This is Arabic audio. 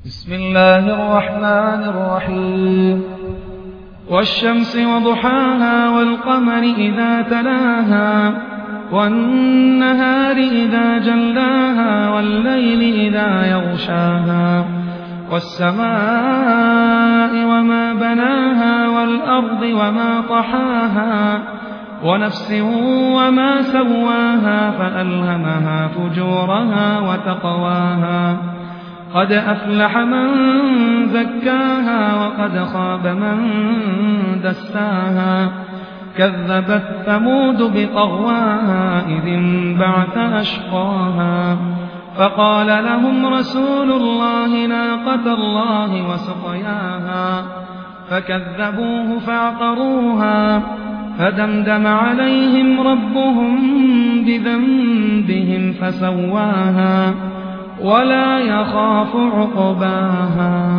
بسم الله الرحمن الرحيم والشمس وضحاها والقمر إذا تلاها والنهار إذا جلاها والليل إذا يغشاها والسماء وما بناها والأرض وما طحاها ونفس وما سواها فألهمها فجورها وتقواها قد أفلح من زكاها وقد خاب من دساها كذبت ثمود بطغواها إذ انبعث أشقاها فقال لهم رسول الله ناقة الله وسقياها فكذبوه فعقروها فدمدم عليهم ربهم بذنبهم فسواها ولا يخاف عقباها